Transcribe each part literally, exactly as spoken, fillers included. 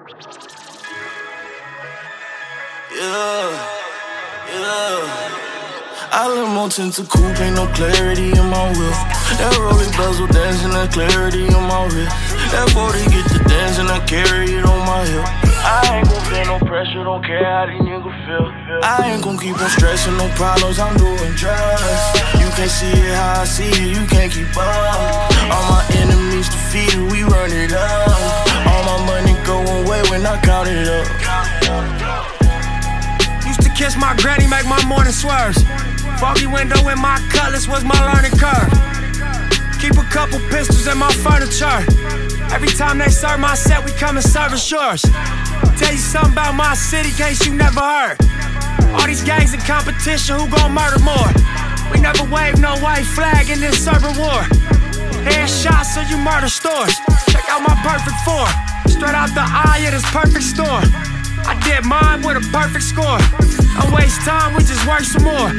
Yeah, yeah. I look more tint to coupe, ain't no clarity in my whip. That rolling bezel dancing, that clarity in my wrist. That forty get the dance and I carry it on my hip. I ain't gon' feel no pressure, don't care how these niggas feel. I ain't gon' keep on stressing, no problems, I'm doing drugs. You can't see it how I see it, you can't keep up. All my enemies defeated, we run it up. All my money go away when I count it up. Used to kiss my granny, make my morning swerves. Foggy window in my cutlass was my learning curve. Keep a couple pistols in my furniture. Every time they serve my set, we come and service yours. Tell you something about my city, case you never heard. All these gangs in competition, who gon' murder more? We never wave no white flag in this urban war. Headshots so you murder stores. Check out my perfect four. Straight out the eye of this perfect storm. I did mine with a perfect score. Don't waste time, we just work some more.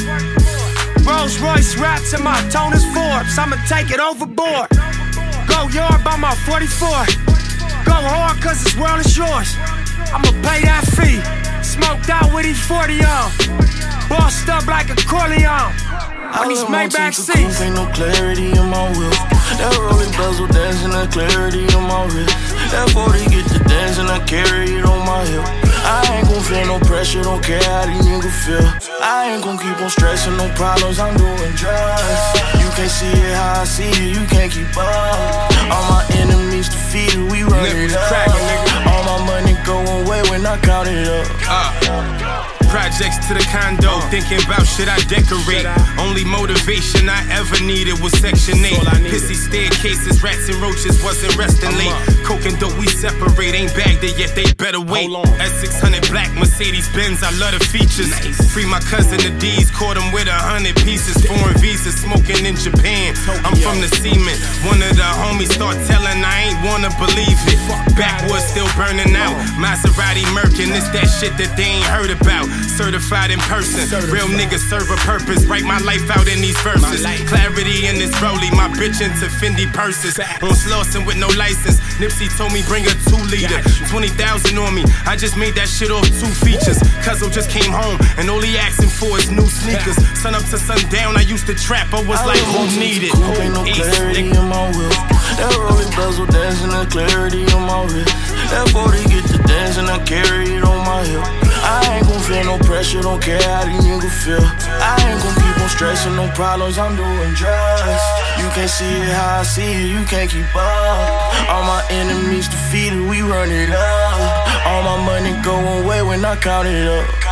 Rolls Royce raps and my tone is Forbes. I'ma take it overboard. Go yard by my forty-four. Go hard cause this world is yours. I'ma pay that fee. Smoked out with E forty on. Bossed up like a Corleone. On these Maybach seats. Ain't no clarity in my whip. That rolling bezel dancing, that clarity in my wrist. That forty get the dance and I carry it on my hip. I ain't gon' feel no pressure, don't care how these niggas feel. I ain't gon' keep on stressing, no problems, I'm doing drugs. You can't see it how I see it, you can't keep up. All my enemies defeated, we run it up. All my money go away when I count it up. Uh. Projects to the condo, thinking about shit I decorate. Only motivation I ever needed was Section eight. Pissy staircases, rats and roaches wasn't resting late. Coke and dope we separate, ain't bagged it yet, they better wait. S six hundred black Mercedes Benz, I love the features. Free my cousin the D's, caught him with a hundred pieces. Foreign visas, smoking in Japan. I'm from the cement. One of the homies start telling, I ain't wanna believe it. Backwoods still burning out. Maserati Merkin, it's that shit that they ain't heard about. Certified in person, real niggas serve a purpose. Write my life out in these verses. Clarity in this rollie, my bitch into Fendi purses. On Slauson with no license, Nipsey told me bring a two liter. twenty thousand on me, I just made that shit off two features. Cuzzo just came home, and all he asking for is new sneakers. Sun up to sundown, I used to trap, I was like, who need it? Ain't no clarity in my whip. That rolling bezel dancing, that clarity on my wrist. That forty get the dance and I carry it on my hip. I ain't gon' feel no pressure, don't care how these niggas feel. I ain't gon' keep on stressing, no problems, I'm doing drugs. You can't see it how I see it, you can't keep up. All my enemies defeated, we run it up. All my money go away when I count it up.